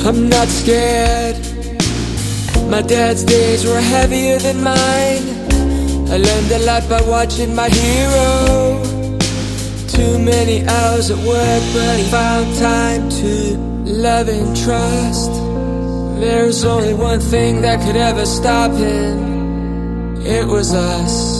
I'm not scared. My dad's days were heavier than mine. I learned a lot by watching my hero. Too many hours at work, but he found time to love and trust. There's only one thing that could ever stop him. It was us.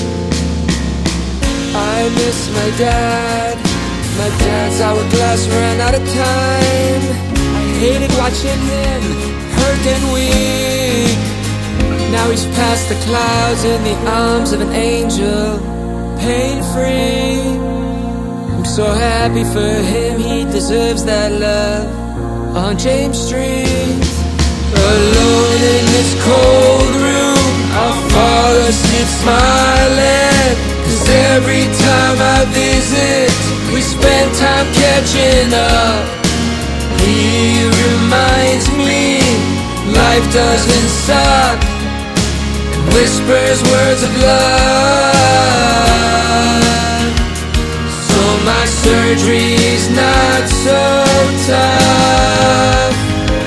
I miss my dad. My dad's hourglass ran out of time. I hated watching him hurt and weak. Now he's past the clouds in the arms of an angel, pain-free. I'm so happy for him, he deserves that love. On James Street, alone in this cold room, I'll fall asleep smiling. 'Cause every time I visit, we spend time catching up. He reminds me life doesn't suck, and whispers words of love. So my surgery's not so tough.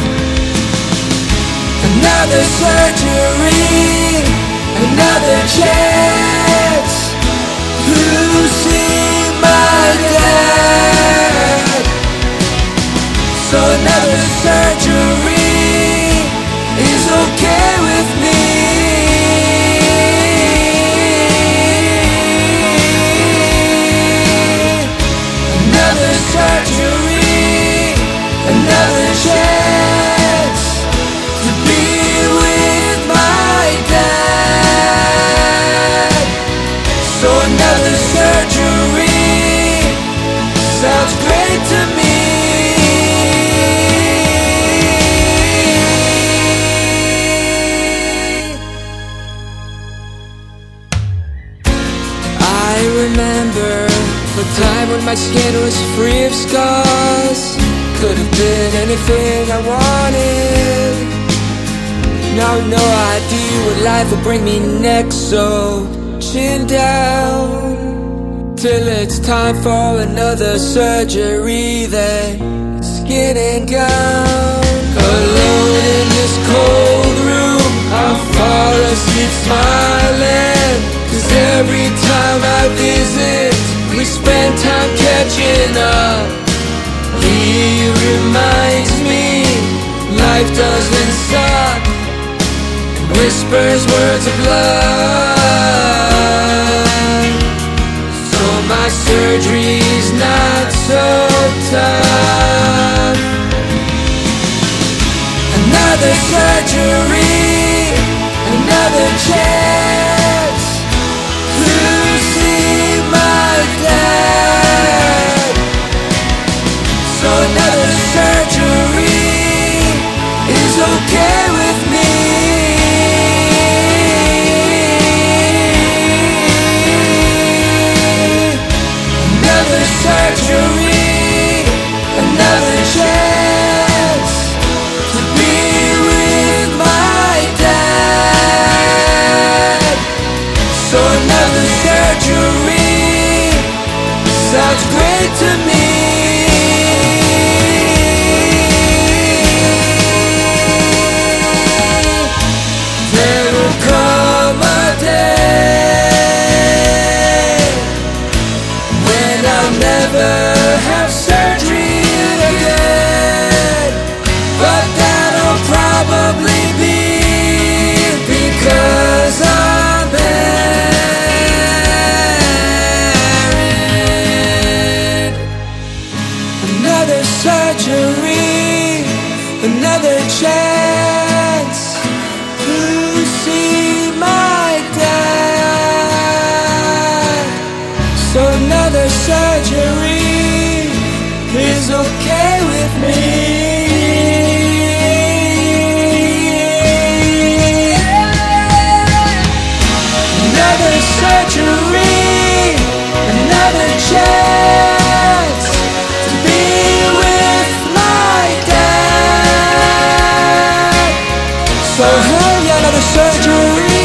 Another surgery, another chance to see my dad. So another surgery is okay with me. Another surgery, another chance to be with my dad. So another surgery sounds great to me. I remember the time when my skin was free of scars. Could have been anything I wanted. Now no idea what life will bring me next, so chin down till it's time for another surgery, then skin and gown. Alone in this cold room, I'll fall asleep smiling. 'Cause every time I visit, we spend time catching up. He reminds me life doesn't suck, and whispers words of love. So my surgery's not so tough. Another surgery, another chance to see my dad. So another surgery is okay with me. Another surgery, another chance to be with my dad. So another surgery sounds great to me. There will come a day when I'll never have surgery again, but that'll probably be because I'm married. Another surgery, another chance to see my dad. So another surgery is okay with me. Another surgery, another chance to be with my dad. So hey, another surgery.